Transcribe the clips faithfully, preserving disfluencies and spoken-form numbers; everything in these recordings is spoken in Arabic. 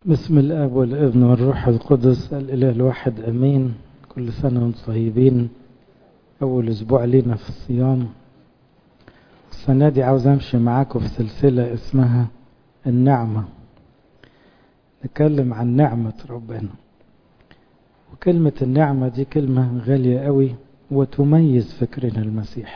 بسم الاب والابن والروح القدس الاله الواحد امين. كل سنه وانتم طيبين. اول اسبوع لينا في الصيام. السنه دي عاوز امشي معاكم في سلسله اسمها النعمه، نتكلم عن نعمه ربنا. وكلمه النعمه دي كلمه غاليه قوي وتميز فكرنا المسيحي.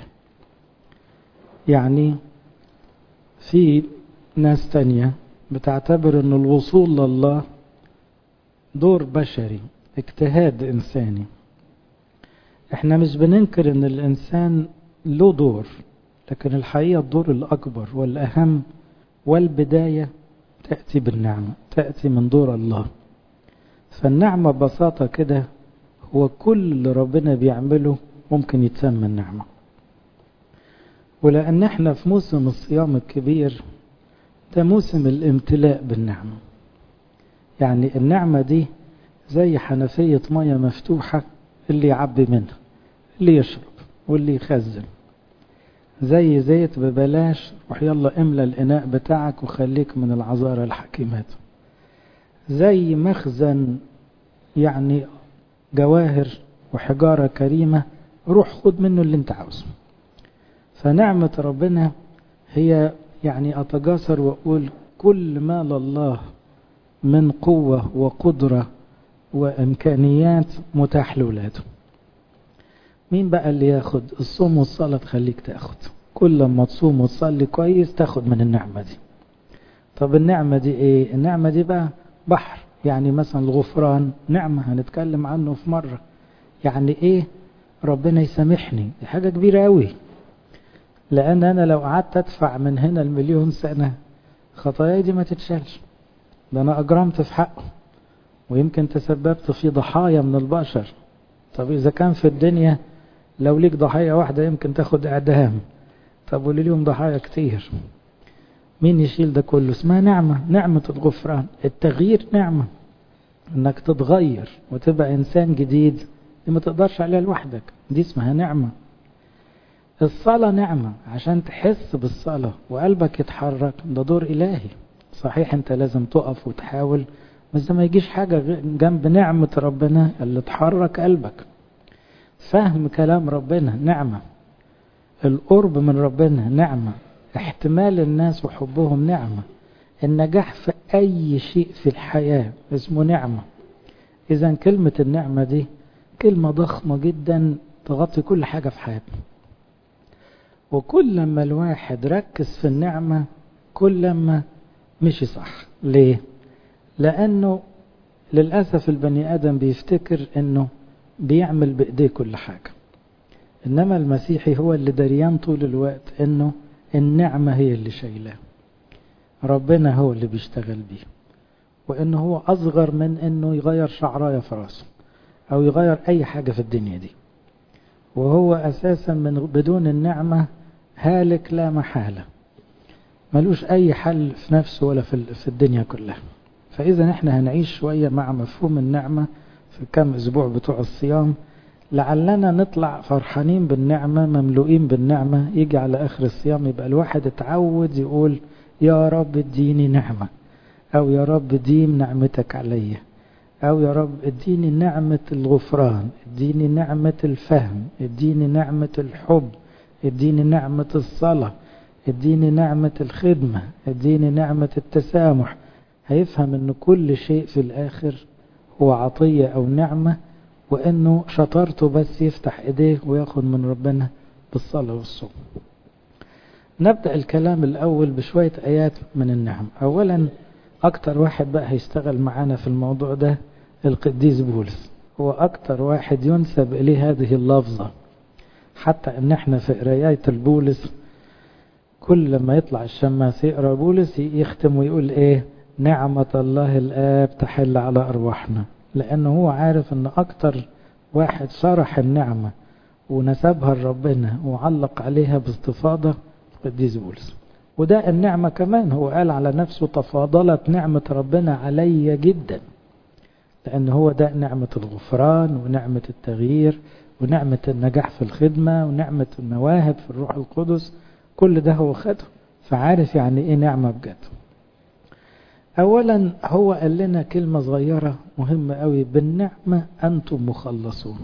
يعني في ناس تانية بتعتبر ان الوصول لله دور بشري، اجتهاد انساني. احنا مش بننكر ان الانسان له دور، لكن الحقيقة الدور الاكبر والاهم والبداية تأتي بالنعمة، تأتي من دور الله. فالنعمة ببساطة كده هو كل اللي ربنا بيعمله ممكن يتسمى النعمة. ولأن احنا في موسم الصيام الكبير، ده موسم الامتلاء بالنعمة. يعني النعمة دي زي حنفية مية مفتوحة، اللي يعبي منها، اللي يشرب واللي يخزن. زي زيت ببلاش، روح يلا املى الإناء بتاعك وخليك من العذارى الحكيمات. زي مخزن يعني جواهر وحجارة كريمة، روح خد منه اللي انت عاوزه. فنعمة ربنا هي يعني أتجاسر وأقول كل ما لله من قوة وقدرة وإمكانيات متاح لولاده. مين بقى اللي ياخد؟ الصوم والصلاة تخليك تاخد. كل ما تصوم وتصلي كويس تاخد من النعمة دي. طب النعمة دي ايه؟ النعمة دي بقى بحر. يعني مثلا الغفران نعمة، هنتكلم عنه في مرة. يعني ايه ربنا يسامحني؟ دي حاجة كبيرة قوي. لأن أنا لو قعدت أدفع من هنا المليون سنة، خطاياي دي ما تتشالش. ده أنا أجرمت في حقه، ويمكن تسببت في ضحايا من البشر. طب إذا كان في الدنيا لو ليك ضحية واحدة يمكن تاخد إعدام، طب ولي ليهم ضحايا كتير. مين يشيل ده كله؟ اسمها نعمة. نعمة الغفران. التغيير نعمة، انك تتغير وتبقى انسان جديد، دي ما تقدرش عليها لوحدك، دي اسمها نعمة. الصلاة نعمة، عشان تحس بالصلاة وقلبك يتحرك، ده دور إلهي. صحيح انت لازم تقف وتحاول، بس ما يجيش حاجة جنب نعمة ربنا اللي تحرك قلبك. فهم كلام ربنا نعمة، القرب من ربنا نعمة، احتمال الناس وحبهم نعمة، النجاح في أي شيء في الحياة اسمه نعمة. إذا كلمة النعمة دي كلمة ضخمة جدا تغطي كل حاجة في حياتنا. وكل ما الواحد ركز في النعمة كل ما مشي صح. ليه؟ لأنه للأسف البني آدم بيفتكر أنه بيعمل بإيديه كل حاجة، إنما المسيحي هو اللي دريان طول الوقت أنه النعمة هي اللي شايلاه، ربنا هو اللي بيشتغل بيه، وأنه هو أصغر من أنه يغير شعراية في راسه أو يغير أي حاجة في الدنيا دي. وهو أساسا من بدون النعمة هالك لا محالة، ملوش أي حل في نفسه ولا في الدنيا كلها. فإذا احنا هنعيش شوية مع مفهوم النعمة في كم أسبوع بتوع الصيام، لعلنا نطلع فرحانين بالنعمة، مملوئين بالنعمة. يجي على آخر الصيام يبقى الواحد اتعود يقول يا رب اديني نعمة، أو يا رب ديم نعمتك عليا، أو يا رب اديني نعمة الغفران، اديني نعمة الفهم، اديني نعمة الحب، اديني نعمة الصلاة، اديني نعمة الخدمة، اديني نعمة التسامح. هيفهم ان كل شيء في الآخر هو عطية أو نعمة، وانه شطارته بس يفتح ايديه وياخد من ربنا بالصلاة والصوم. نبدأ الكلام الأول بشوية آيات من النعم. أولا أكتر واحد بقى هيشتغل معانا في الموضوع ده القديس بولس، هو أكتر واحد ينسب إليه هذه اللفظة. حتى إن احنا في قراية البولس كل لما يطلع الشماس يقرأ بولس يختم ويقول إيه؟ نعمة الله الآب تحل على أرواحنا. لأنه هو عارف أن أكتر واحد شرح النعمة ونسبها لربنا وعلق عليها باستفاضة القديس بولس. وده النعمة كمان، هو قال على نفسه تفاضلت نعمة ربنا علي جدا، لأن هو ده نعمة الغفران ونعمة التغيير ونعمة النجاح في الخدمة ونعمة المواهب في الروح القدس. كل ده هو خده، فعارف يعني ايه نعمة بجد. أولا هو قال لنا كلمة صغيرة مهمة قوي: بالنعمة أنتم مخلصون.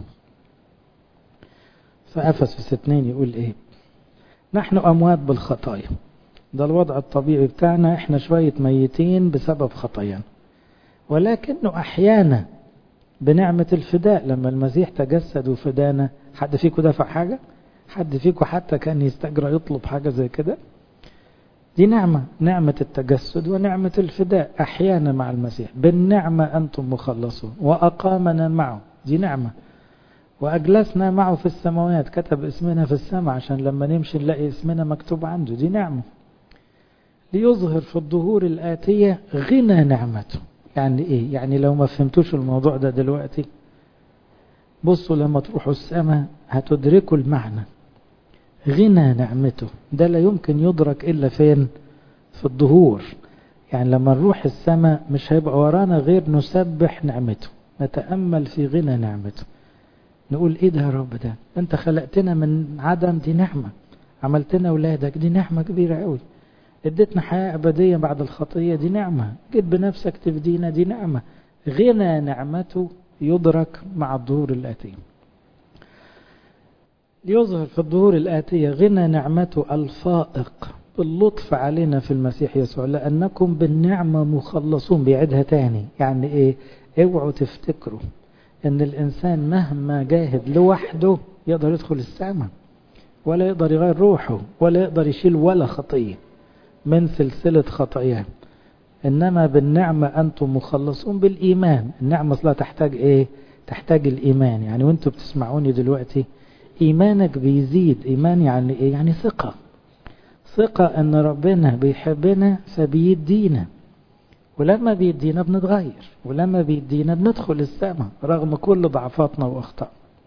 فأفسس اثنين يقول إيه؟ نحن أموات بالخطايا. ده الوضع الطبيعي بتاعنا، إحنا شوية ميتين بسبب خطايانا، ولكنه أحيانا بنعمة الفداء. لما المسيح تجسد وفدانا، حد فيكم دفع حاجة؟ حد فيكم حتى كان يستجرى يطلب حاجة زي كده؟ دي نعمة، نعمة التجسد ونعمة الفداء أحيانا مع المسيح. بالنعمة أنتم مخلصون وأقامنا معه، دي نعمة. وأجلسنا معه في السماوات، كتب اسمنا في السماء عشان لما نمشي نلاقي اسمنا مكتوب عنده، دي نعمة. ليظهر في الظهور الآتية غنى نعمته. يعني إيه؟ يعني لو ما فهمتوش الموضوع ده دلوقتي، بصوا لما تروحوا السماء هتدركوا المعنى. غنى نعمته ده لا يمكن يدرك إلا فين؟ في الظهور. يعني لما نروح السماء مش هيبقى ورانا غير نسبح نعمته، نتأمل في غنى نعمته، نقول إيه ده يا رب؟ ده أنت خلقتنا من عدم، دي نعمة. عملتنا أولادك، دي نعمة كبيرة قوي. اديتنا حياة أبدية بعد الخطية، دي نعمة. جيت بنفسك تفدينا، دي نعمة. غنى نعمته يدرك مع الظهور الآتية. ليظهر في الظهور الآتية غنى نعمته الفائق باللطف علينا في المسيح يسوع، لأنكم بالنعمة مخلصون. بيعيدها تاني. يعني إيه؟ اوعوا تفتكروا إن الإنسان مهما جاهد لوحده يقدر يدخل السماء، ولا يقدر يغير روحه، ولا يقدر يشيل ولا خطية من سلسلة خطاياه. إنما بالنعمة أنتم مخلصون بالإيمان. النعمة لا تحتاج إيه؟ تحتاج الإيمان. يعني وانتوا بتسمعوني دلوقتي إيمانك بيزيد. إيمان يعني إيه؟ يعني ثقة. ثقة أن ربنا بيحبنا فبيدينا، ولما بيدينا بنتغير، ولما بيدينا بندخل السماء رغم كل ضعفاتنا وأخطاء.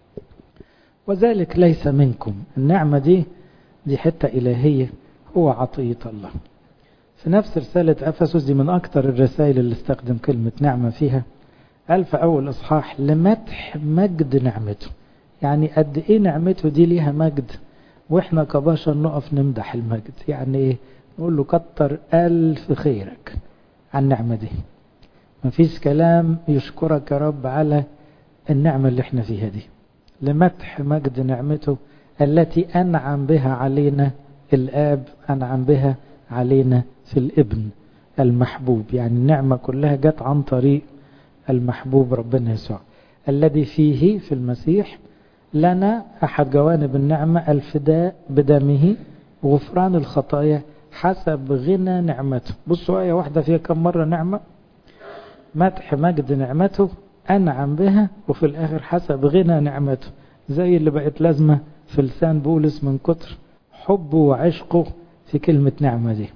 وذلك ليس منكم. النعمة دي دي حتة إلهية، هو عطية الله. في نفس رسالة أفسس، دي من أكتر الرسائل اللي استخدم كلمة نعمة فيها، قال في أول إصحاح: لمدح مجد نعمته. يعني قد إيه نعمته دي ليها مجد، وإحنا كبشر نقف نمدح المجد. يعني إيه؟ نقول له كتر ألف خيرك عن النعمة دي. مفيش كلام يشكرك يا رب على النعمة اللي احنا فيها دي. لمدح مجد نعمته التي أنعم بها علينا الآب، أنعم بها علينا في الابن المحبوب. يعني النعمة كلها جت عن طريق المحبوب ربنا يسوع، الذي فيه في المسيح لنا أحد جوانب النعمة الفداء بدمه وغفران الخطايا حسب غنى نعمته. بصوا آية واحدة فيها كم مرة نعمة؟ مدح مجد نعمته، أنعم بها، وفي الآخر حسب غنى نعمته. زي اللي بقت لازمة في لسان بولس من كتر حبه وعشقه في كلمة نعمة دي،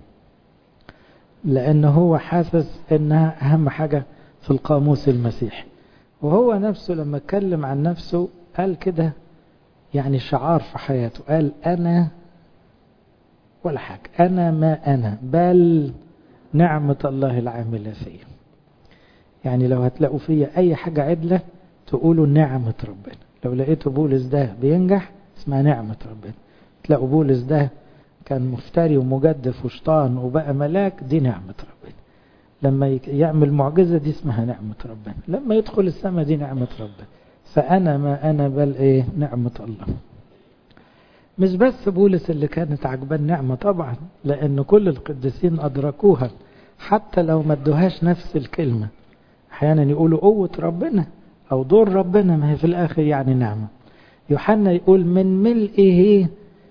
لأنه هو حاسس أنها أهم حاجة في القاموس المسيحي. وهو نفسه لما اتكلم عن نفسه قال كده، يعني شعار في حياته، قال: أنا ولا حاجة، أنا ما أنا بل نعمة الله العاملة فيه. يعني لو هتلاقوا فيا أي حاجة عدلة تقولوا نعمة ربنا. لو لقيتوا بولس ده بينجح اسمها نعمة ربنا. تلاقوا بولس ده كان مفتري ومجدف وشطان وبقى ملاك، دي نعمة ربنا. لما يعمل معجزة دي اسمها نعمة ربنا. لما يدخل السماء دي نعمة ربنا. فأنا ما أنا بل إيه؟ نعمة الله. مش بس بولس اللي كانت عجبان نعمة طبعا، لأن كل القديسين أدركوها حتى لو ما ادوهاش نفس الكلمة. أحيانا يقولوا قوة ربنا أو دور ربنا، ما هي في الآخر يعني نعمة. يوحنا يقول: من ملئه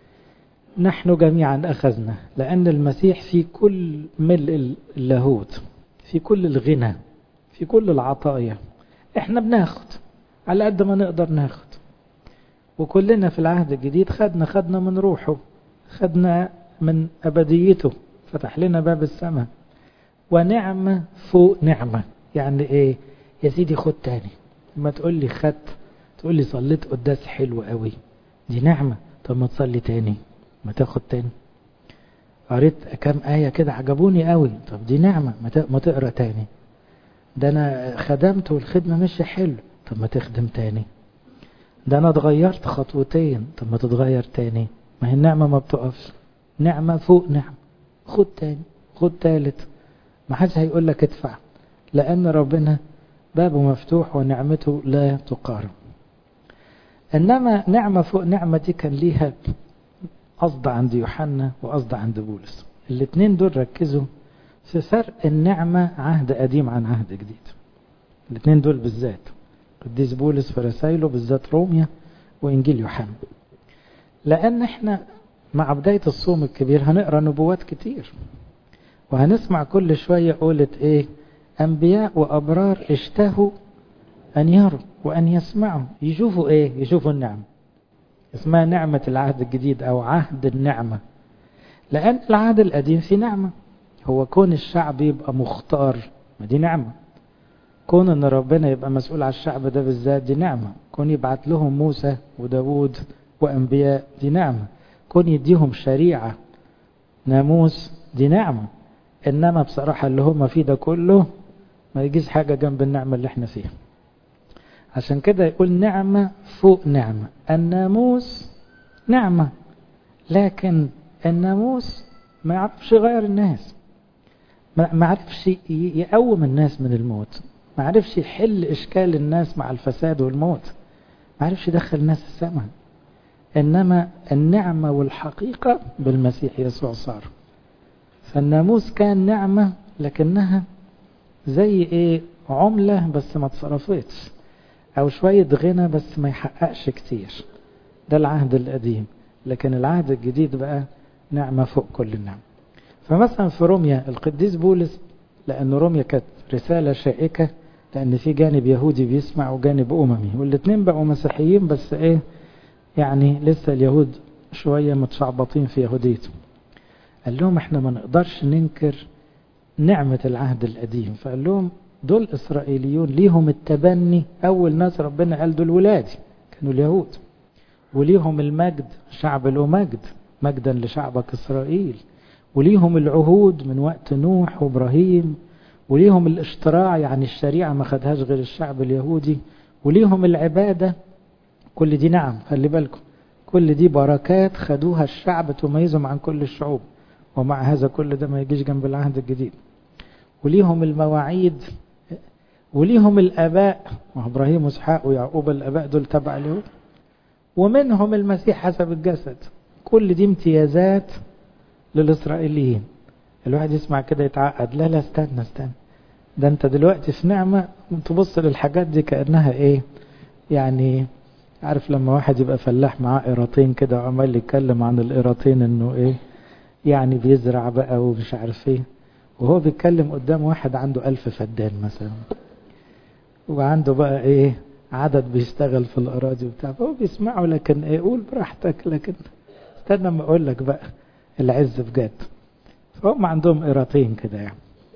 نحن جميعا أخذنا. لأن المسيح في كل ملء اللاهوت، في كل الغنى، في كل العطايا. احنا بناخد على قد ما نقدر ناخد. وكلنا في العهد الجديد خدنا خدنا من روحه، خدنا من أبديته، فتح لنا باب السماء. ونعمة فوق نعمة. يعني ايه يا سيدي؟ خد تاني. ما تقول لي خد، تقول لي صليت قداس حلو قوي، دي نعمة. طب ما تصلي تاني، ما تاخد تاني. قريت كام آية كده عجبوني قوي، طب دي نعمة، ما تقرأ تاني. ده أنا خدمت والخدمة مش حلو، طب ما تخدم تاني. ده أنا اتغيرت خطوتين، طب ما تتغير تاني. ما هي النعمة ما بتقفش، نعمة فوق نعمة. خد تاني، خد تالت. ما حدش هيقول لك ادفع، لأن ربنا بابه مفتوح ونعمته لا تقارن. إنما نعمة فوق نعمة دي كان ليها قصد عند يوحنا وقصد عند بولس. الاثنين دول ركزوا في فرق النعمة عهد قديم عن عهد جديد. الاثنين دول بالذات، قديس بولس في رسائله بالذات روميا وإنجيل يوحنا. لأن احنا مع بداية الصوم الكبير هنقرأ نبوات كتير، وهنسمع كل شوية قولة ايه؟ أنبياء وأبرار اشتهوا أن يروا وأن يسمعوا. يشوفوا ايه؟ يشوفوا النعمة. اسمها نعمة العهد الجديد أو عهد النعمة، لأن العهد القديم في نعمة. هو كون الشعب يبقى مختار، ما دي نعمة. كون أن ربنا يبقى مسؤول على الشعب ده بالذات دي نعمة. كون يبعت لهم موسى وداود وأنبياء دي نعمة. كون يديهم شريعة ناموس دي نعمة. إنما بصراحة اللي هم فيه ده كله ما يجيز حاجة جنب النعمة اللي احنا فيها. عشان كده يقول نعمة فوق نعمة. الناموس نعمة، لكن الناموس ما يعرفش يغير الناس، ما عرفش يقوم الناس من الموت، ما عرفش يحل إشكال الناس مع الفساد والموت، ما عرفش يدخل الناس السماء. إنما النعمة والحقيقة بالمسيح يسوع صار. فالناموس كان نعمة لكنها زي ايه؟ عملة بس ما تصرفتش، او شوية غنى بس ما يحققش كتير. ده العهد القديم. لكن العهد الجديد بقى نعمة فوق كل النعم. فمثلا في روميا القديس بولس، لأن روميا كانت رسالة شائكة، لأن في جانب يهودي بيسمع وجانب أممي، والاثنين بقوا مسيحيين بس ايه يعني لسه اليهود شوية متشعبطين في يهوديتهم. قال لهم احنا ما نقدرش ننكر نعمة العهد القديم. فقال لهم دول إسرائيليون ليهم التبني، أول ناس ربنا قال دول ولادي كانوا اليهود، وليهم المجد، شعب له مجد، مجدا لشعبك إسرائيل، وليهم العهود من وقت نوح وإبراهيم، وليهم الاشتراع يعني الشريعة ما خدهاش غير الشعب اليهودي، وليهم العبادة. كل دي نعم، خلي بالكم، كل دي بركات خدوها الشعب تميزهم عن كل الشعوب، ومع هذا كل ده ما يجيش جنب العهد الجديد. وليهم المواعيد، وليهم الآباء، وإبراهيم وإسحاق ويعقوب الآباء دول تبع اليهود، ومنهم المسيح حسب الجسد. كل دي امتيازات للإسرائيليين. الواحد يسمع كده يتعقد، لا لا استنى استنى، ده انت دلوقتي في نعمة وتبص للحاجات دي كأنها ايه يعني. عارف لما واحد يبقى فلاح معاه قيراطين كده وعمال يتكلم عن القيراطين انه ايه يعني بيزرع بقى ومش عارف ايه، وهو بيتكلم قدام واحد عنده ألف فدان مثلا، وعنده بقى ايه عدد بيشتغل في الأراضي وبتاع، فهو بيسمعه لكن ايه قول براحتك، لكن استنى ما اقول لك بقى العز بجد. فهم عندهم قيراطين كده يعني.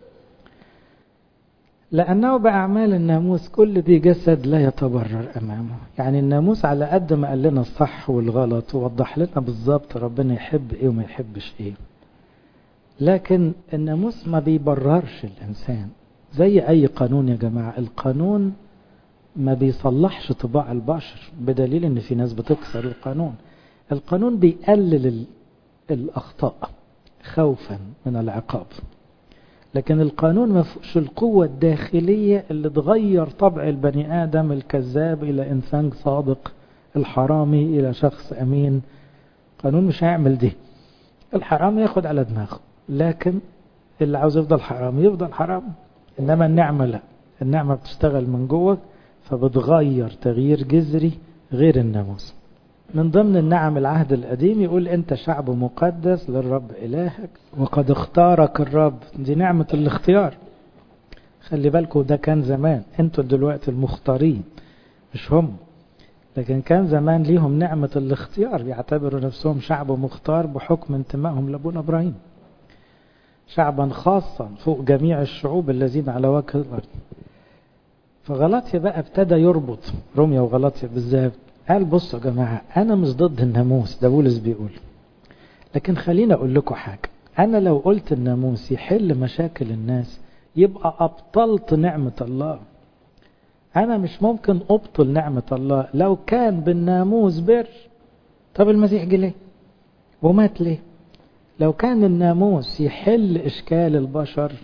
لأنه بأعمال الناموس كل ذي جسد لا يتبرر أمامه. يعني الناموس على قد ما قال لنا الصح والغلط ووضح لنا بالظبط ربنا يحب ايه وما يحبش ايه، لكن الناموس ما بيبررش الإنسان. زي أي قانون يا جماعة، القانون ما بيصلحش طباع البشر، بدليل ان في ناس بتكسر القانون. القانون بيقلل الأخطاء خوفا من العقاب، لكن القانون ما فيهوش القوة الداخلية اللي تغير طبع البني آدم الكذاب إلى إنسان صادق، الحرامي إلى شخص أمين. القانون مش هيعمل دي. الحرام ياخد على دماغه، لكن اللي عاوز يفضل حرام يفضل حرام. إنما النعمة لا، النعمة بتشتغل من جوه فبتغير تغيير جذري غير الناموس. من ضمن النعم العهد القديم يقول أنت شعب مقدس للرب إلهك وقد اختارك الرب. دي نعمة الاختيار. خلي بالكم ده كان زمان، أنتوا دلوقتي المختارين مش هم، لكن كان زمان ليهم نعمة الاختيار، يعتبروا نفسهم شعب مختار بحكم انتمائهم لأبونا إبراهيم، شعبا خاصا فوق جميع الشعوب الذين على وجه الأرض. فغلطيا بقى ابتدى يربط روميا وغلطيا بالذات. قال بصوا يا جماعة، أنا مش ضد الناموس، ده بولس بيقول، لكن خلينا أقول لكم حاجة. أنا لو قلت الناموس يحل مشاكل الناس يبقى أبطلت نعمة الله. أنا مش ممكن أبطل نعمة الله. لو كان بالناموس بر، طب المسيح جه ليه ومات ليه؟ لو كان الناموس يحل إشكال البشر،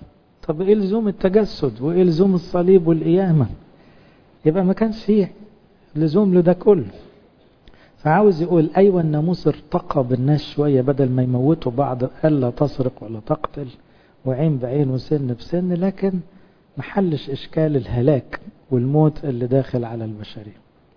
طب ايه لزوم التجسد وايه لزوم الصليب والقيامة؟ يبقى ما كانش فيه لزوم له ده كله. فعاوز يقول ايوه الناموس ارتقى بالناس شوية، بدل ما يموتوا بعض قال لا تسرق ولا تقتل وعين بعين وسن بسن، لكن محلش اشكال الهلاك والموت اللي داخل على البشرية.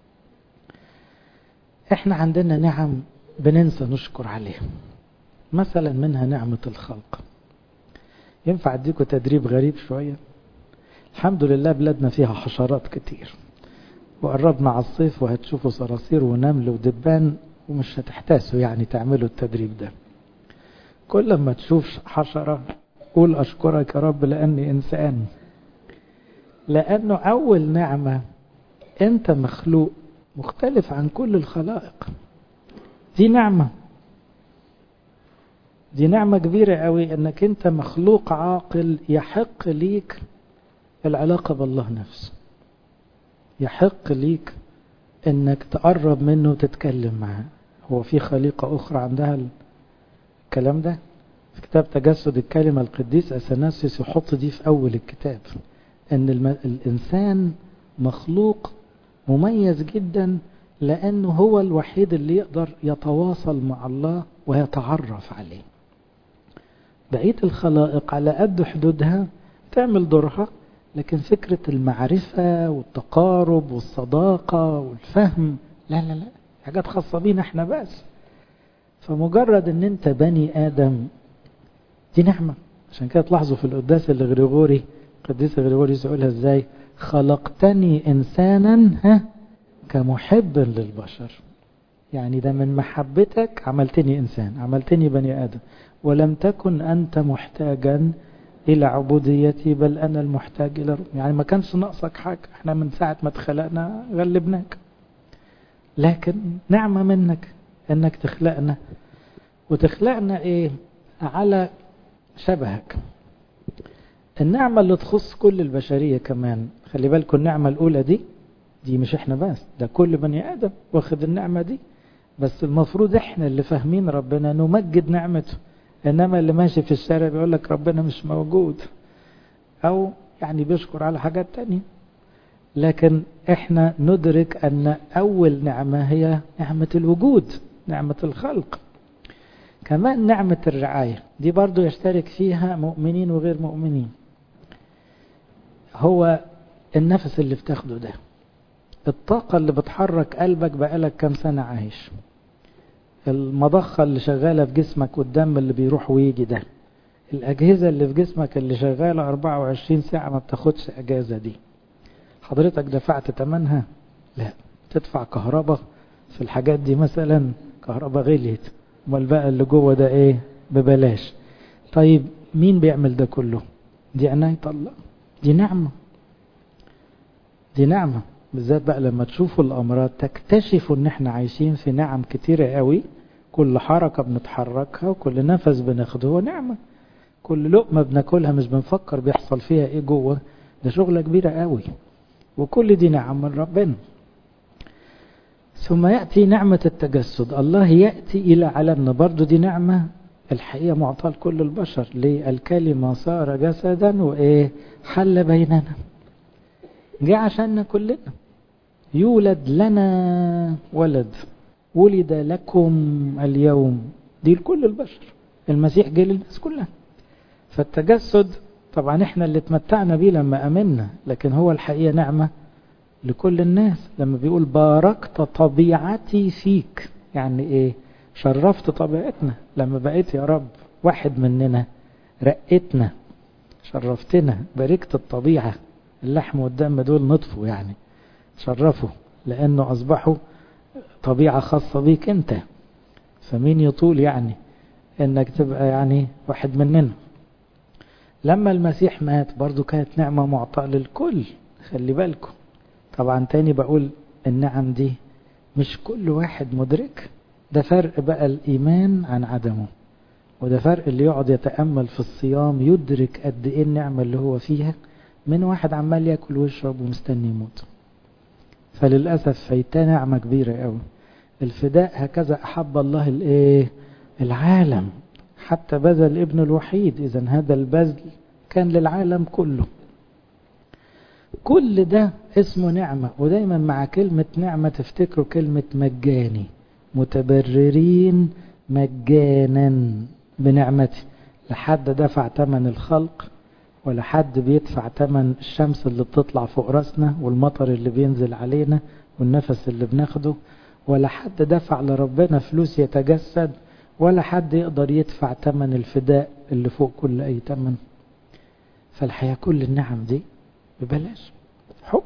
احنا عندنا نعم بننسى نشكر عليها، مثلا منها نعمة الخلق. ينفع اديكم تدريب غريب شوية؟ الحمد لله بلادنا فيها حشرات كتير، وقربنا على الصيف وهتشوفوا صراصير ونمل ودبان، ومش هتحتاسوا يعني تعملوا التدريب ده. كل ما تشوف حشرة قول أشكرك يا رب لأني إنسان، لأنه أول نعمة أنت مخلوق مختلف عن كل الخلائق. دي نعمة، دي نعمة كبيرة قوي أنك أنت مخلوق عاقل يحق ليك العلاقة بالله نفسه، يحق ليك أنك تقرب منه وتتكلم معه. هو في خليقة أخرى عندها الكلام ده؟ في كتاب تجسد الكلمة القديس أثناسيوس يحط دي في أول الكتاب، أن الإنسان مخلوق مميز جدا لأنه هو الوحيد اللي يقدر يتواصل مع الله ويتعرف عليه. بقية الخلائق على قد حدودها تعمل دورها، لكن فكرة المعرفة والتقارب والصداقة والفهم لا لا لا، حاجات خاصة بينا احنا بس. فمجرد ان انت بني آدم دي نعمة. عشان كده تلاحظوا في القداس اللي غريغوري قديس غريغوري يقولها ازاي: خلقتني انسانا ها كمحب للبشر. يعني ده من محبتك عملتني انسان، عملتني بني آدم، ولم تكن انت محتاجا الى عبوديتي بل انا المحتاج الى رب. يعني ما كانش ناقصك حاجة، احنا من ساعة ما اتخلقنا غلبناك، لكن نعمة منك انك تخلقنا، وتخلقنا ايه؟ على شبهك. النعمة اللي تخص كل البشرية كمان، خلي بالكم النعمة الاولى دي دي مش احنا بس، ده كل بني ادم واخد النعمة دي، بس المفروض احنا اللي فاهمين ربنا نمجد نعمته. انما اللي ماشي في الشارع بيقول لك ربنا مش موجود، او يعني بيشكر على حاجات تانية. لكن احنا ندرك ان اول نعمة هي نعمة الوجود، نعمة الخلق. كمان نعمة الرعاية دي برضو يشترك فيها مؤمنين وغير مؤمنين. هو النفس اللي بتاخده ده، الطاقة اللي بتحرك قلبك بقالك كام سنة عايش، المضخة اللي شغالة في جسمك والدم اللي بيروح ويجي ده، الأجهزة اللي في جسمك اللي شغالة أربعة وعشرين ساعة ما بتاخدش أجازة دي، حضرتك دفعت تمنها؟ لا. تدفع كهرباء في الحاجات دي مثلا؟ كهرباء غليت، امال بقى اللي جوه ده ايه؟ ببلاش. طيب مين بيعمل ده كله؟ دي عناية الله، دي نعمة، دي نعمة. بالذات بقى لما تشوفوا الأمراض تكتشفوا ان احنا عايشين في نعم كتيرة قوي. كل حركة بنتحركها وكل نفس بناخده هو نعمة، كل لقمة بناكلها مش بنفكر بيحصل فيها ايه جوه، ده شغلة كبيرة قوي، وكل دي نعم من ربنا. ثم يأتي نعمة التجسد، الله يأتي إلى عالمنا، برضو دي نعمة الحقيقة معطاة لكل البشر. ليه؟ الكلمة صار جسدا وإيه؟ حل بيننا، جاء عشاننا كلنا. يولد لنا ولد، ولد لكم اليوم، دي لكل البشر. المسيح جه للناس كلها. فالتجسد طبعا احنا اللي اتمتعنا بيه لما امنا، لكن هو الحقيقة نعمة لكل الناس. لما بيقول باركت طبيعتي فيك، يعني ايه؟ شرفت طبيعتنا لما بقيت يا رب واحد مننا، رقتنا، شرفتنا، باركت الطبيعة. اللحم والدم دول نطفوا يعني شرفوا، لانه اصبحوا طبيعة خاصة بيك انت. فمين يطول يعني انك تبقى يعني واحد مننا. لما المسيح مات برضو كانت نعمة معطاة للكل، خلي بالكم. طبعا تاني بقول النعم دي مش كل واحد مدرك، ده فرق بقى الإيمان عن عدمه، وده فرق اللي يقعد يتأمل في الصيام يدرك قد ايه النعمة اللي هو فيها، من واحد عمال يأكل ويشرب ومستني يموت. فللأسف فايتاه نعمة كبيرة قوي. الفداء هكذا أحب الله الايه؟ العالم حتى بذل ابن الوحيد. إذا هذا البذل كان للعالم كله. كل ده اسمه نعمة. ودايما مع كلمة نعمة تفتكروا كلمة مجاني، متبررين مجانا بنعمتي. لحد دفع ثمن الخلق، ولا حد بيدفع ثمن الشمس اللي بتطلع فوق راسنا والمطر اللي بينزل علينا والنفس اللي بناخده، ولا حد دفع لربنا فلوس يتجسد، ولا حد يقدر يدفع ثمن الفداء اللي فوق كل أي ثمن. فالحياة كل النعم دي ببلاش، حب.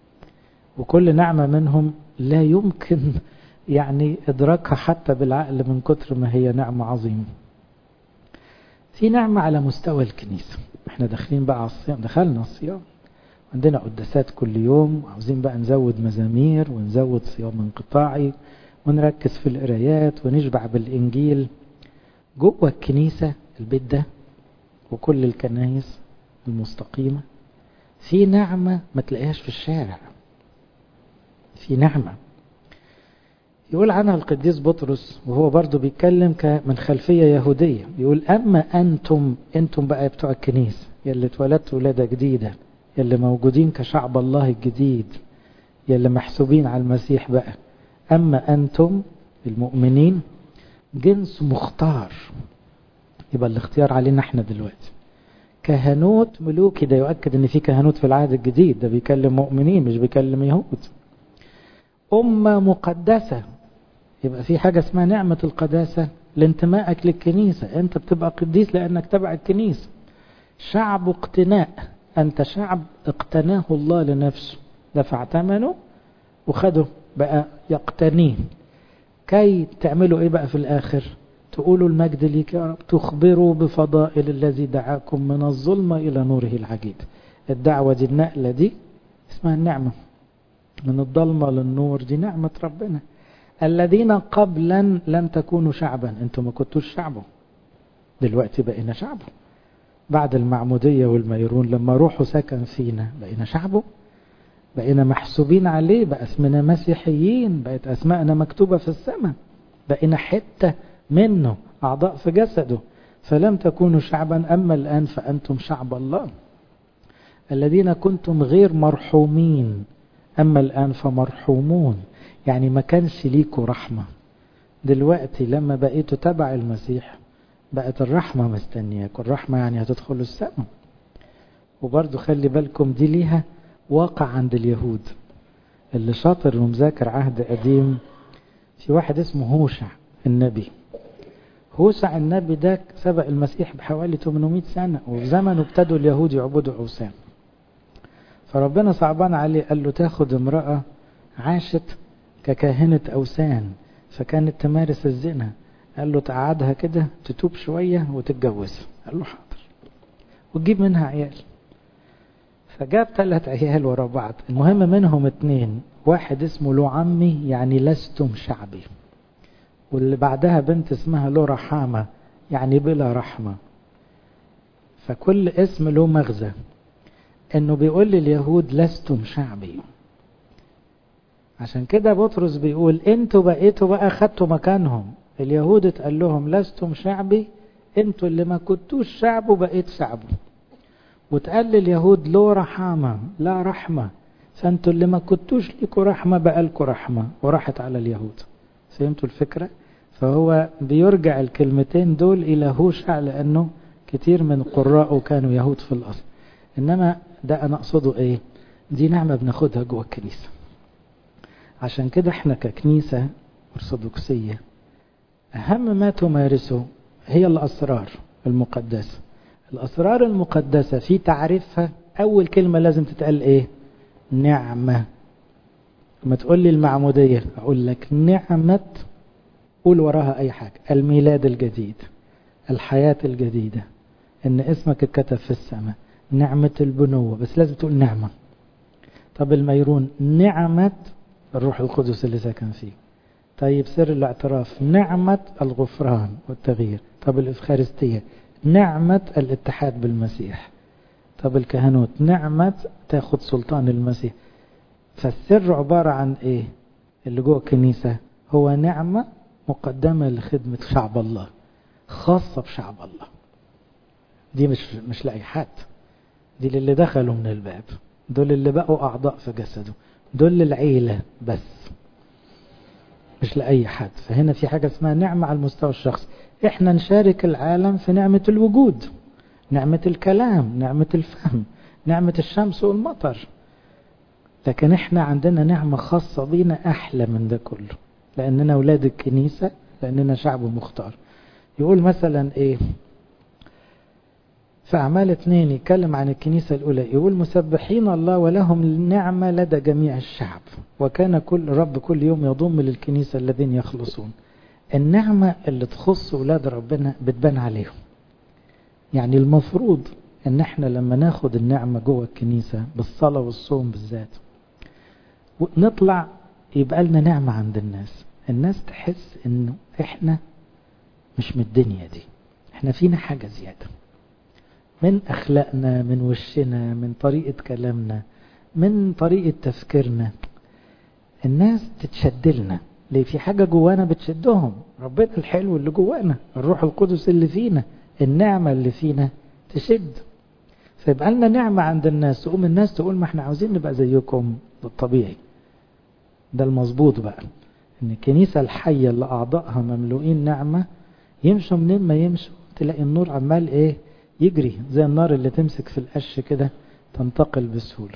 وكل نعمة منهم لا يمكن يعني إدراكها حتى بالعقل من كتر ما هي نعمة عظيمة. في نعمة على مستوى الكنيسة. احنا داخلين بقى على الصيام، دخلنا الصيام، عندنا قداسات كل يوم، وعاوزين بقى نزود مزامير ونزود صيام انقطاعي ونركز في القرايات ونشبع بالإنجيل. جوه الكنيسة البيت ده وكل الكنائس المستقيمة في نعمة ما تلاقيهاش في الشارع. في نعمة يقول عنها القديس بطرس وهو برضو بيتكلم من خلفية يهودية، يقول أما أنتم، أنتم بقى بتوع الكنيسة يلي اتولدتوا ولادة جديدة، يلي موجودين كشعب الله الجديد، يلي محسوبين على المسيح بقى. أما أنتم المؤمنين جنس مختار. يبقى الاختيار علينا احنا دلوقتي كهنوت ملوكي. ده يؤكد ان في كهنوت في العهد الجديد، ده بيكلم مؤمنين مش بيكلم يهود. أمة مقدسة، يبقى في حاجة اسمها نعمة القداسة لانتمائك للكنيسة. انت بتبقى قديس لانك تبع الكنيسة. شعب اقتناء، انت شعب اقتناه الله لنفسه، دفع ثمنه وخده بقى يقتنيه. كي تعملوا ايه بقى في الاخر؟ تقولوا المجد ليك يا رب، تخبروا بفضائل الذي دعاكم من الظلمة الى نوره العجيب. الدعوة دي، النقلة دي اسمها النعمة، من الظلمة للنور، دي نعمة ربنا. الذين قبلا لم تكونوا شعبا، انتم ما كنتوش شعبه، دلوقتي بقينا شعبه. بعد المعمودية والميرون لما روحه سكن فينا بقينا شعبه، بقينا محسوبين عليه، بقى اسمنا مسيحيين، بقت اسماءنا مكتوبة في السماء، بقينا حتة منه، اعضاء في جسده. فلم تكونوا شعبا اما الان فانتم شعب الله. الذين كنتم غير مرحومين اما الان فمرحومون. يعني ما كانش ليكوا رحمة، دلوقتي لما بقيتوا تبع المسيح بقت الرحمة مستنياكوا. الرحمة يعني هتدخلوا السماء. وبرضو خلي بالكم دي ليها واقع عند اليهود. اللي شاطر ومذاكر عهد قديم، في واحد اسمه هوشع النبي. هوشع النبي ده سبق المسيح بحوالي ثمانمائة سنة، وفي زمنه ابتدوا اليهود يعبدوا أوثان. فربنا صعبان عليه، قال له تاخد امرأة عاشت ككاهنة أوثان فكانت تمارس الزنا، قال له تقعدها كده تتوب شوية وتتجوزها. قال له حاضر، وتجيب منها عيال. فجاب ثلاث عيال ورا بعض. المهم منهم اتنين، واحد اسمه له عمي يعني لستم شعبي، واللي بعدها بنت اسمها له رحامة يعني بلا رحمة. فكل اسم له مغزى، انه بيقول لليهود لستم شعبي. عشان كده بطرس بيقول انتوا بقيتوا بقى خدتوا مكانهم. اليهود اتقال لهم لستم شعبي، انتوا اللي ما كنتوش شعب وبقيت شعبه. وتقال لليهود له رحامة لا رحمة، فانتوا اللي ما كنتوش ليكوا رحمة بقى لكوا رحمة، وراحت على اليهود. فهمتوا الفكرة؟ فهو بيرجع الكلمتين دول الى هوشع، لانه كتير من قراءه كانوا يهود في الاصل. انما ده انا اقصده ايه؟ دي نعمة بناخدها جوه الكنيسة. عشان كده احنا ككنيسة أرثوذكسية أهم ما تمارسه هي الأسرار المقدسة. الأسرار المقدسة في تعريفها أول كلمة لازم تتقال إيه؟ نعمة. لما تقول لي المعمودية أقول لك نعمة، قول وراها أي حاجة. الميلاد الجديد، الحياة الجديدة، إن اسمك اتكتب في السماء، نعمة البنوة، بس لازم تقول نعمة. طب الميرون نعمة الروح القدس اللي ساكن فيه. طيب سر الاعتراف نعمة الغفران والتغيير. طب الإفخارستية نعمة الاتحاد بالمسيح. طب الكهنوت نعمة تاخد سلطان المسيح. فالسر عبارة عن ايه؟ اللي جوه الكنيسة هو نعمة مقدمة لخدمة شعب الله، خاصة بشعب الله. دي مش مش لأي حد. دي للي دخلوا من الباب، دول اللي بقوا أعضاء في جسده، دول للعيلة بس مش لأي حد. فهنا في حاجة اسمها نعمة على المستوى الشخصي. احنا نشارك العالم في نعمة الوجود، نعمة الكلام، نعمة الفهم، نعمة الشمس والمطر، لكن احنا عندنا نعمة خاصة بينا أحلى من ده كله، لأننا أولاد الكنيسة، لأننا شعب مختار. يقول مثلا ايه في أعمال اتنين، يتكلم عن الكنيسة الأولى، يقول مسبحين الله ولهم النعمة لدى جميع الشعب، وكان كل رب كل يوم يضم للكنيسة الذين يخلصون. النعمة اللي تخص أولاد ربنا بتبان عليهم. يعني المفروض ان احنا لما ناخد النعمة جوه الكنيسة بالصلاة والصوم بالذات نطلع يبقى لنا نعمة عند الناس، الناس تحس انه احنا مش من الدنيا دي، احنا فينا حاجة زيادة من اخلاقنا، من وشنا، من طريقة كلامنا، من طريقة تفكيرنا. الناس تتشدلنا ليه؟ في حاجة جوانا بتشدهم، ربنا الحلو اللي جوانا، الروح القدس اللي فينا، النعمة اللي فينا تشد. فيبقى لنا نعمة عند الناس، تقوم الناس تقول ما احنا عاوزين نبقى زيكم. ده الطبيعي، ده المظبوط بقى، ان الكنيسة الحية اللي اعضائها مملوئين نعمة يمشوا منين ما يمشوا تلاقي النور عمال ايه يجري، زي النار اللي تمسك في القش كده تنتقل بسهولة.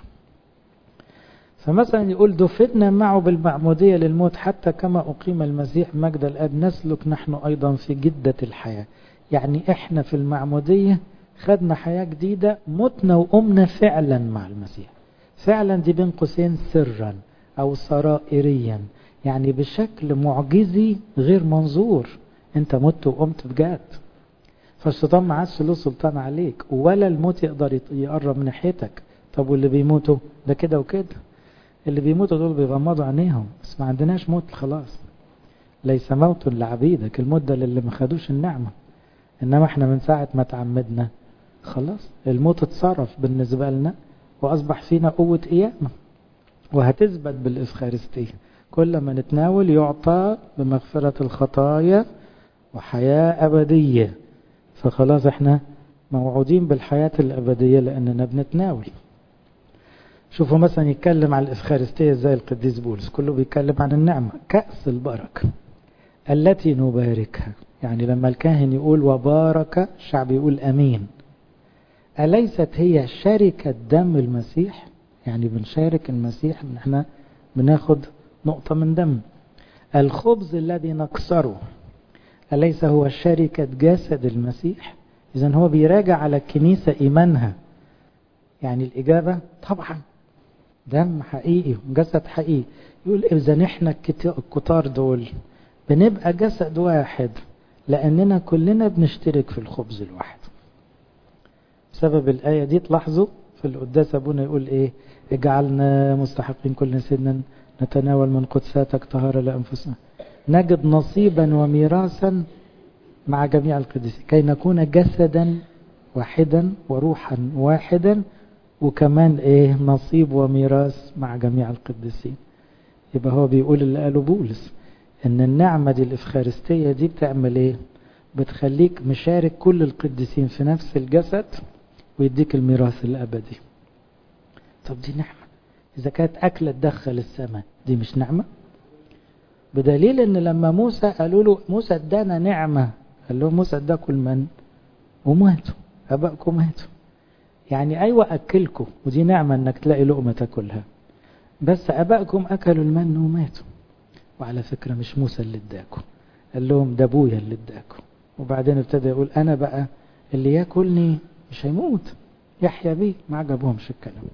فمثلا يقول دفدنا معه بالمعمودية للموت حتى كما أقيم المسيح مجد الآب نسلك نحن أيضا في جدة الحياة. يعني احنا في المعمودية خدنا حياة جديدة، متنا وقمنا فعلا مع المسيح. فعلا دي بين قوسين سرا أو سرائريا، يعني بشكل معجزي غير منظور، انت مت وقمت بجد. فالشيطان ما عادش له سلطان عليك، ولا الموت يقدر يقرب من ناحيتك. طب واللي بيموتوا ده كده وكده، اللي بيموتوا دول بيغمضوا عينيهم، بس ما عندناش موت خلاص. ليس موت لعبيدك، الموت ده للي ما خدوش النعمة. انما احنا من ساعة ما تعمدنا خلاص الموت اتصرف بالنسبة لنا، واصبح فينا قوة قيامة، وهتثبت بالإفخارستية. كل ما نتناول يعطى بمغفرة الخطايا وحياة أبدية. فخلاص احنا موعودين بالحياة الأبدية لأننا بنتناول. شوفوا مثلا يتكلم عن الإفخارستية زي القديس بولس، كله بيتكلم عن النعمة، كأس البركة التي نباركها. يعني لما الكاهن يقول وبارك الشعب يقول أمين، أليست هي شركة دم المسيح؟ يعني بنشارك المسيح ان احنا بناخد نقطة من دم. الخبز الذي نكسره أليس هو شركة جسد المسيح؟ إذن هو بيراجع على الكنيسة إيمانها. يعني الإجابة طبعا دم حقيقي وجسد حقيقي. يقول إذن احنا الكتار دول بنبقى جسد واحد لأننا كلنا بنشترك في الخبز الواحد. بسبب الآية دي تلاحظوا في القداس أبونا يقول إيه؟ اجعلنا مستحقين كل سنة نتناول من قدساتك طهارة لأنفسنا، نجد نصيبا وميراثا مع جميع القديسين، كي نكون جسدا واحدا وروحا واحدا، وكمان إيه نصيب وميراث مع جميع القديسين. يبقى هو بيقول اللي قاله بولس إن النعمة دي الإفخارستية دي بتعمل إيه؟ بتخليك مشارك كل القديسين في نفس الجسد ويديك الميراث الأبدي. طب دي نعمة، إذا كانت أكلة تدخل السماء دي مش نعمة؟ بدليل إن لما موسى قالوا له موسى ادانا نعمة، قال له موسى اداكم المن وماتوا، أبائكم ماتوا. يعني أيوة أكلكم ودي نعمة إنك تلاقي لقمة تاكلها، بس أبائكم أكلوا المن وماتوا. وعلى فكرة مش موسى اللي اداكم، قال لهم ده أبويا اللي اداكم. وبعدين ابتدى يقول أنا بقى اللي ياكلني مش هيموت، يحيى بيه. ما عجبهمش الكلام.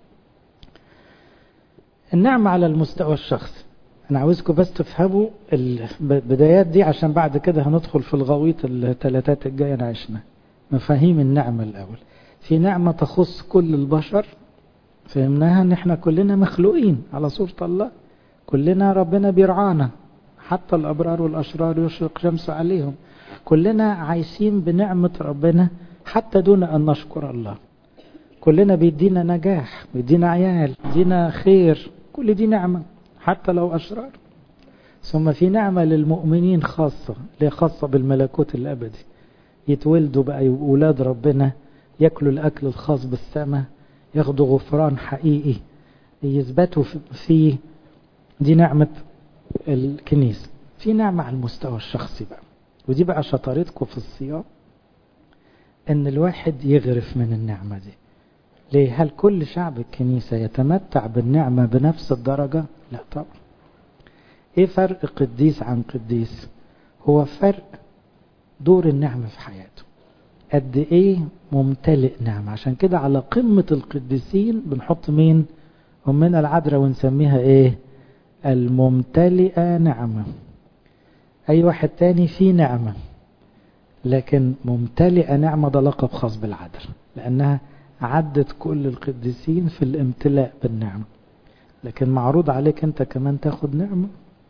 النعمة على المستوى الشخصي. أنا عاوزكم بس تفهموا البدايات دي عشان بعد كده هندخل في الغويط الثلاثات الجاية نعيشنا. مفاهيم النعمة الأول. في نعمة تخص كل البشر، فهمناها ان احنا كلنا مخلوقين على صورة الله، كلنا ربنا بيرعانا، حتى الأبرار والأشرار يشرق شمس عليهم. كلنا عايشين بنعمة ربنا حتى دون أن نشكر الله. كلنا بيدينا نجاح، بيدينا عيال، بيدينا خير، كل دي نعمة حتى لو أشرار. ثم في نعمة للمؤمنين خاصة، اللي خاصة بالملكوت الأبدي، يتولدوا بقى أولاد ربنا، يأكلوا الأكل الخاص بالسماء، ياخدوا غفران حقيقي، يثبتوا في دي نعمة الكنيسة. في نعمة على المستوى الشخصي بقى، ودي بقى شطارتكم في الصيام، ان الواحد يغرف من النعمة دي. ليه؟ هل كل شعب الكنيسة يتمتع بالنعمة بنفس الدرجة؟ لا طبعا. ايه فرق قديس عن قديس؟ هو فرق دور النعمة في حياته، قد ايه ممتلئ نعمة. عشان كده على قمة القديسين بنحط مين؟ أمنا العذراء، ونسميها ايه؟ الممتلئة نعمة. اي واحد تاني فيه نعمة، لكن ممتلئة نعمة ده لقب خاص بالعذراء، لأنها عدت كل القديسين في الامتلاء بالنعمة. لكن معروض عليك انت كمان تاخد نعمة.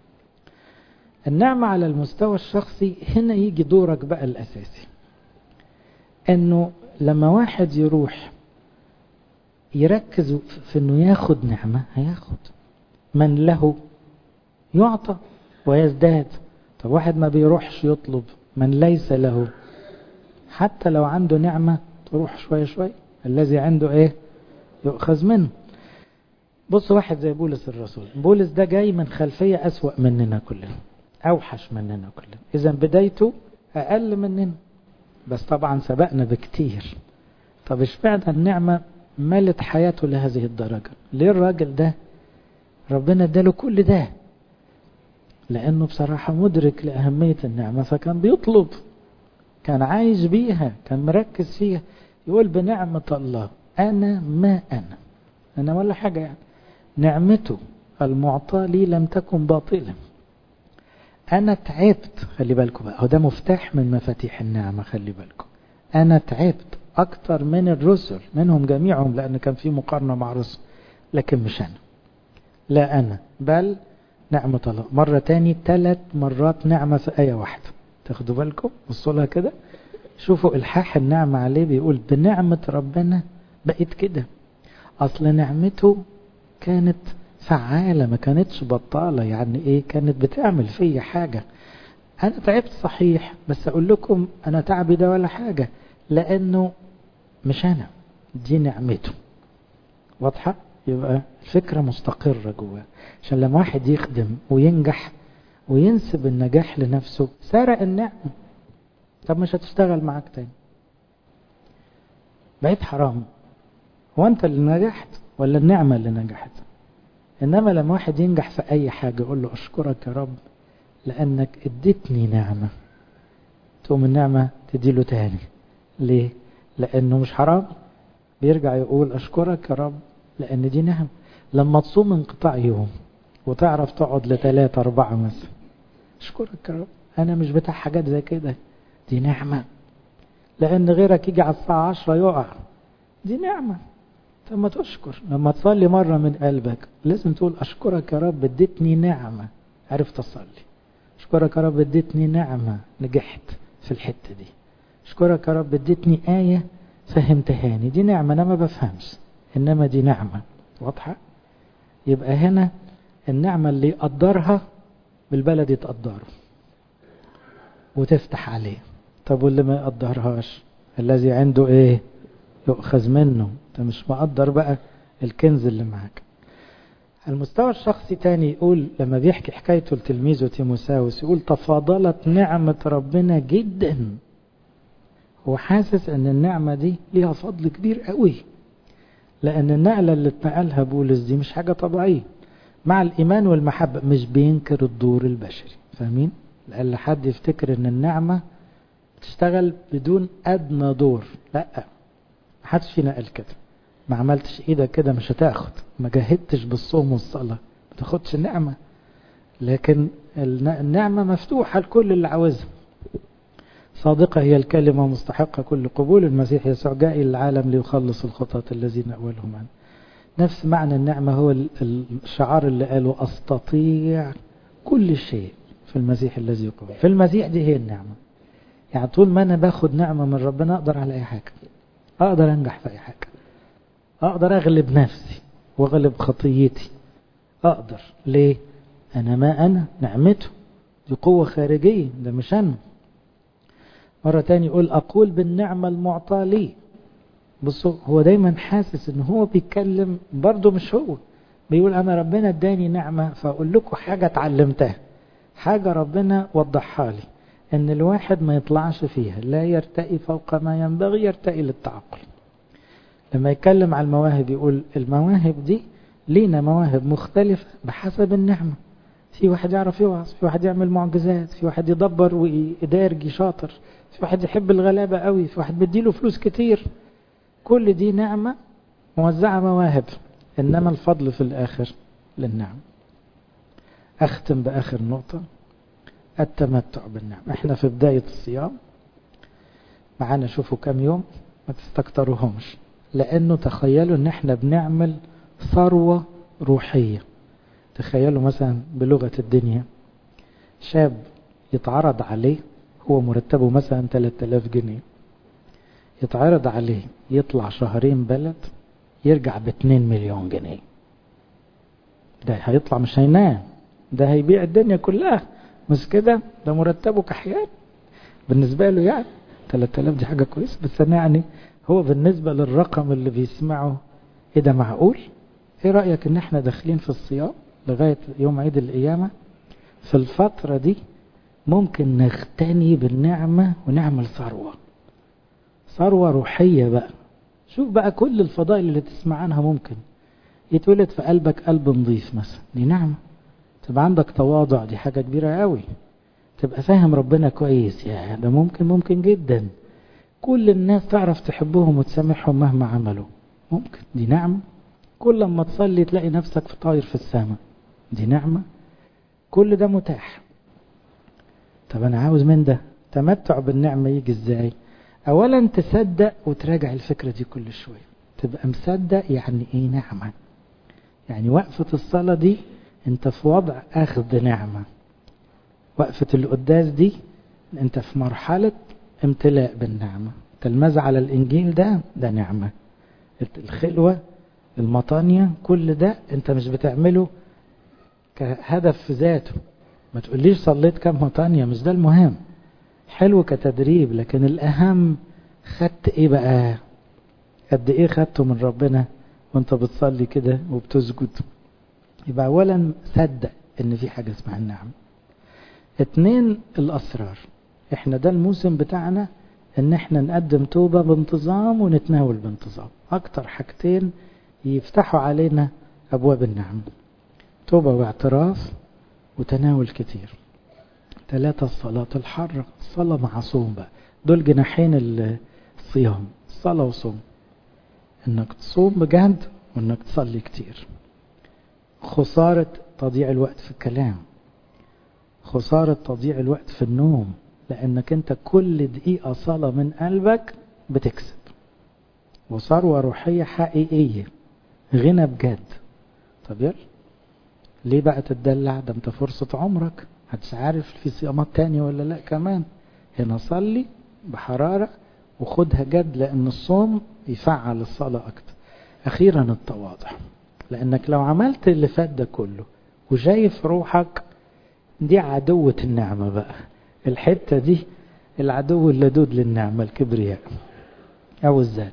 النعمة على المستوى الشخصي، هنا يجي دورك بقى الأساسي، انه لما واحد يروح يركز في انه ياخد نعمة، هياخد. من له يعطى ويزداد. طب واحد ما بيروحش يطلب، من ليس له حتى لو عنده نعمة تروح شوية شوية، الذي عنده ايه يؤخذ منه. بص واحد زي بولس الرسول، بولس ده جاي من خلفية أسوأ مننا كلنا، أوحش مننا كلنا، إذا بدايته أقل مننا، بس طبعا سبقنا بكتير. طب اشمعنى النعمة ملت حياته لهذه الدرجة؟ ليه الراجل ده ربنا اداله كل ده؟ لأنه بصراحة مدرك لأهمية النعمة، فكان بيطلب، كان عايش بيها، كان مركز فيها. يقول بنعمة الله أنا ما أنا أنا ولا حاجة، يعني نعمته المعطاة لي لم تكن باطلة. أنا تعبت، خلي بالكم بقى، هو ده مفتاح من مفاتيح النعمة، خلي بالكم. أنا تعبت أكتر من الرسل، منهم جميعهم، لأن كان في مقارنة مع الرسل، لكن مش أنا، لا أنا، بل نعمة الله. مرة تاني ثلاث مرات نعمة في آية واحدة، تاخدوا بالكم، بصوا لها كده، شوفوا إلحاح النعمة عليه. بيقول بنعمة ربنا بقيت كده. أصل نعمته كانت فعالة، ما كانتش بطالة. يعني إيه؟ كانت بتعمل فيا حاجة. أنا تعبت صحيح، بس أقول لكم أنا تعبي ده ولا حاجة، لأنه مش أنا، دي نعمته. واضحة؟ يبقى الفكرة مستقرة جواه. عشان لما واحد يخدم وينجح وينسب النجاح لنفسه، سرق النعمة. طب مش هتشتغل معاك تاني، بقيت حرام. هو أنت اللي نجحت ولا النعمة اللي نجحت؟ إنما لما واحد ينجح في أي حاجة يقول له أشكرك يا رب لأنك اديتني نعمة، تقوم النعمة تديله تاني. ليه؟ لأنه مش حرام، بيرجع يقول أشكرك يا رب لأن دي نعمة. لما تصوم انقطاع يوم وتعرف تقعد لثلاثة أربعة مثلا، أشكرك يا رب أنا مش بتاع حاجات زي كده، دي نعمة. لأن غيرك يجي على الساعة عشرة يقع، دي نعمة. ثم تشكر. لما تصلي مرة من قلبك لازم تقول أشكرك يا رب اديتني نعمة عرفت أصلي، أشكرك يا رب اديتني نعمة نجحت في الحتة دي، أشكرك يا رب اديتني آية فهمتهاني، دي نعمة. أنا ما بفهمش إنما دي نعمة. واضحة؟ يبقى هنا النعمة اللي يقدرها بالبلد يتقدره وتفتح عليه. طب واللي ما يقدرهاش، الذي عنده ايه يؤخذ منه. انت مش مقدر بقى الكنز اللي معاك. المستوى الشخصي تاني يقول، لما بيحكي حكايته لتلميذه تيموساوس، يقول تفاضلت نعمة ربنا جدا. هو حاسس ان النعمة دي ليها فضل كبير قوي، لان النقلة اللي اتنقلها بولس دي مش حاجة طبيعية. مع الايمان والمحبة، مش بينكر الدور البشري، فاهمين؟ لأن حد يفتكر ان النعمة تشتغل بدون ادنى دور، لا، محدش فينا قال كده. ما عملتش ايدك كده مش هتاخد، ما جاهدتش بالصوم والصلاة ما تاخدش النعمة. لكن النعمة مفتوحة لكل اللي عاوزها. صادقة هي الكلمة مستحقة كل قبول، المسيح يسوع جاء إلى العالم ليخلص الخطاة الذين أولهم عنه. نفس معنى النعمة هو الشعار اللي قاله أستطيع كل شيء في المسيح الذي يقوم. في المسيح دي هي النعمة. يعني طول ما أنا باخد نعمة من ربنا أقدر على أي حاجة، أقدر أنجح في أي حاجة، أقدر أغلب نفسي وأغلب خطيتي، أقدر. ليه؟ أنا ما أنا نعمته، دي قوة خارجية، ده مش أنا. مرة تاني يقول أقول بالنعمة المعطاة لي. بصوا هو دايما حاسس ان هو بيتكلم برضه مش هو، بيقول انا ربنا اداني نعمة فاقول لكم حاجة اتعلمتها، حاجة ربنا وضحها لي، ان الواحد ما يطلعش فيها، لا يرتقي فوق ما ينبغي، يرتقي للتعقل. لما يتكلم على المواهب يقول المواهب دي لينا مواهب مختلفة بحسب النعمة. في واحد يعرف يوعظ، في واحد يعمل معجزات، في واحد يدبر ويدارجي شاطر، في واحد يحب الغلابة قوي، في واحد بديله فلوس كتير. كل دي نعمة موزعة مواهب، إنما الفضل في الآخر للنعم. أختم بآخر نقطة، التمتع بالنعم. احنا في بداية الصيام معانا، شوفوا كم يوم، ما تستكتروهمش، لأنه تخيلوا ان احنا بنعمل ثروة روحية. تخيلوا مثلا بلغة الدنيا شاب يتعرض عليه، هو مرتبه مثلا ثلاثة آلاف جنيه، يتعرض عليه يطلع شهرين بلد يرجع باتنين مليون جنيه. ده هيطلع مش هينام، ده هيبيع الدنيا كلها، مش كده؟ ده مرتبه كحيان بالنسبة له، يعني ثلاثة آلاف دي حاجة كويسة، بس أنا يعني هو بالنسبة للرقم اللي بيسمعه ايه ده معقول؟ ايه رأيك ان احنا داخلين في الصيام لغاية يوم عيد القيامة، في الفترة دي ممكن نغتني بالنعمة ونعمل ثروة، ثروة روحية بقى. شوف بقى كل الفضائل اللي تسمع عنها، ممكن يتولد في قلبك قلب نظيف مثلا، دي نعمة. تبقى عندك تواضع، دي حاجة كبيرة قوي. تبقى فاهم ربنا كويس، يا ده ممكن ممكن جدا. كل الناس تعرف تحبهم وتسامحهم مهما عملوا، ممكن، دي نعمة. كل ما تصلي تلاقي نفسك في طاير في السماء، دي نعمة. كل ده متاح. طب أنا عاوز من ده تمتع بالنعمة يجي إزاي؟ أولا تصدق وتراجع الفكرة دي كل شوية، تبقى مصدق يعني إيه نعمة. يعني وقفة الصلاة دي أنت في وضع أخذ نعمة، وقفة القداس دي أنت في مرحلة امتلاء بالنعمة، تلمذ على الإنجيل ده ده نعمة، الخلوة المطانية كل ده أنت مش بتعمله كهدف في ذاته. ما تقوليش صليت كم مطانية، مش ده المهم، حلو كتدريب، لكن الأهم خدت إيه بقى، قد إيه خدته من ربنا وانت بتصلي كده وبتسجد. يبقى أولا صدق إن في حاجة اسمها النعم. اتنين الأسرار. احنا ده الموسم بتاعنا ان احنا نقدم توبة بانتظام ونتناول بانتظام، اكتر حاجتين يفتحوا علينا ابواب النعم، توبة واعتراف وتناول كتير. ثلاثة الصلاة الحرة، الصلاة مع صوم بقى، دول جناحين الصيام، الصلاة وصوم، انك تصوم بجد وانك تصلي كتير. خسارة تضييع الوقت في الكلام، خسارة تضييع الوقت في النوم، لأنك أنت كل دقيقة صلاة من قلبك بتكسب، وثروة روحية حقيقية، غنى بجد. طب يلا ليه بقى تتدلع؟ ده انت فرصة عمرك، هتش عارف في صيامات تانية ولا لا كمان. هنا صلي بحرارة وخدها جد، لأن الصوم يفعل الصلاة أكتر. أخيرا التواضع، لأنك لو عملت اللي فات ده كله وشايف روحك، دي عدوة النعمة بقى، الحتة دي العدو اللدود للنعمة، الكبرياء أو الذات.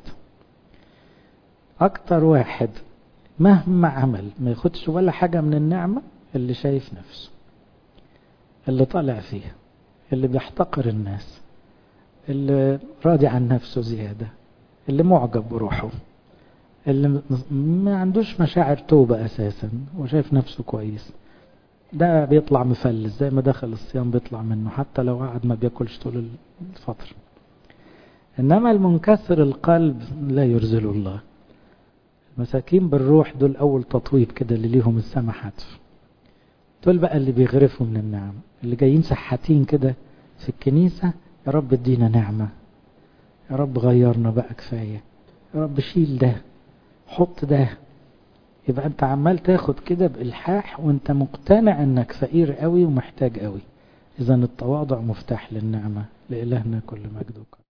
أكتر واحد مهما عمل ما ياخدش ولا حاجة من النعمة اللي شايف نفسه، اللي طالع فيها، اللي بيحتقر الناس، اللي راضي عن نفسه زيادة، اللي معجب بروحه، اللي ما عندوش مشاعر توبة أساسا وشايف نفسه كويس، ده بيطلع مفلس زي ما دخل الصيام بيطلع منه، حتى لو قعد ما بياكلش طول الفترة. إنما المنكسر القلب لا يرزل الله. مساكين بالروح دول أول تطويب كده اللي ليهم السماحات، دول بقى اللي بيغرفوا من النعم، اللي جايين سحاتين كده في الكنيسة، يا رب ادينا نعمة، يا رب غيرنا بقى كفاية، يا رب شيل ده حط ده. يبقى انت عمال تاخد كده بإلحاح وانت مقتنع انك فقير قوي ومحتاج قوي. اذا التواضع مفتاح للنعمة. لإلهنا كل مجد وكرم.